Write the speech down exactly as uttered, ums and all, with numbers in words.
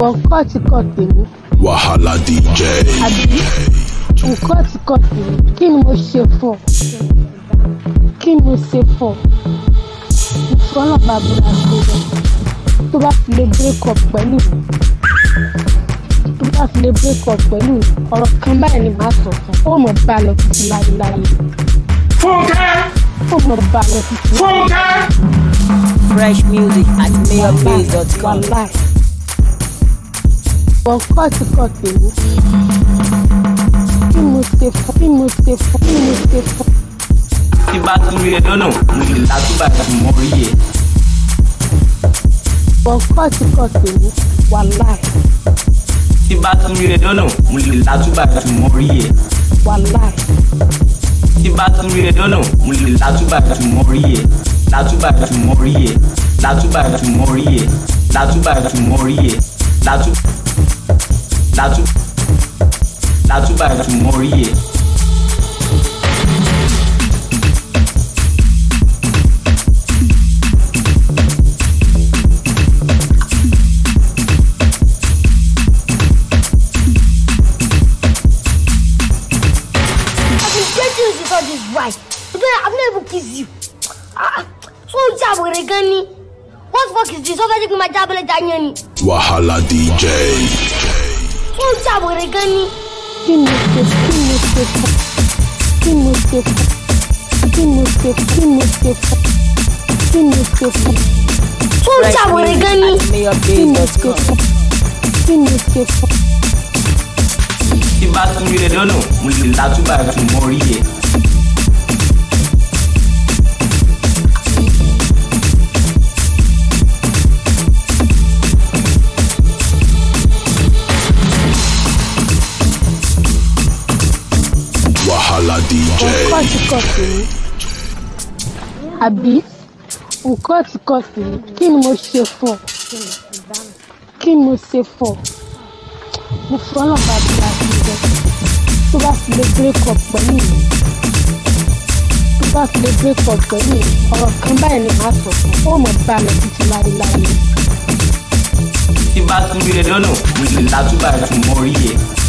nǹkan ti kọ tèmi. Wahala D J. Àbí nǹkan ti kọ tèmi. Kí ni mo ṣe fún ọ? Kí ni mo ṣe fún ọ? Mo fi ọlọ́pàá búra sí ọ. Tó bá fi lè break up pẹ̀lú mi. Tó bá fi lè break up pẹ̀lú mi. Ọ̀rọ̀ kan báyìí ni màá sọ fún ọ. Ó mọ̀ bá lọ títí láyéláyé. Fúnkẹ́! Ó mọ̀ bá lọ títí. Fúnkẹ́! Fresh music at mayor base dot com. Nǹkan ti kọ tèmi. Kí mo ṣe fún? Kí mo ṣe fún? Kí mo ṣe fún? Tí bá tún rí ẹ lọ́nà, mo lè látúbà tí mo rí ẹ. Nǹkan ti kọ tèmi. Wàláì. Tí bá tún rí ẹ lọ́nà, mo lè látúbà tí mo rí ẹ. Wàláì. Tí bá tún rí ẹ lọ́nà, mo lè látúbà tí mo rí ẹ. Látúbà tí mo rí ẹ. Látúbà tí mo rí ẹ. Látúbà tí mo rí ẹ. Látú. Látú. Látúbà tí mo rí ẹ. Right. I've never kissed you. Ah, so jabber gani. What fuck is this? Over taking my jabber Daniel. Wahala D J. So jabber gani. Kí mo ṣe fún? Kí mo ṣe fún? Kí mo ṣe fún? Kí mo ṣe fún? Kí mo ṣe fún? So jabber gani. Kí mo ṣe fún? Kí mo ṣe fún? Tí bá tún rí ẹ lọ́nà, mo lè látúbà tí mo rí ẹ. Wahala D J. Nǹkan ti kọ tèmi. Àbí nǹkan ti kọ tèmi. Kí ni mo ṣe fún ọ? Kí ni mo ṣe fún ọ? Mo fi ọlọ́pàá búra sí ọ. Tó bá fi lè break up pẹ̀lú mi. Tó bá fi lè break up pẹ̀lú mi. Ọ̀rọ̀ kan báyìí ni màá sọ fún ọ. Ó mọ̀ bá lọ títí láyéláyé. Tí bá tún rí ẹ lọ́nà, mo lè látúbà tí mo rí ẹ.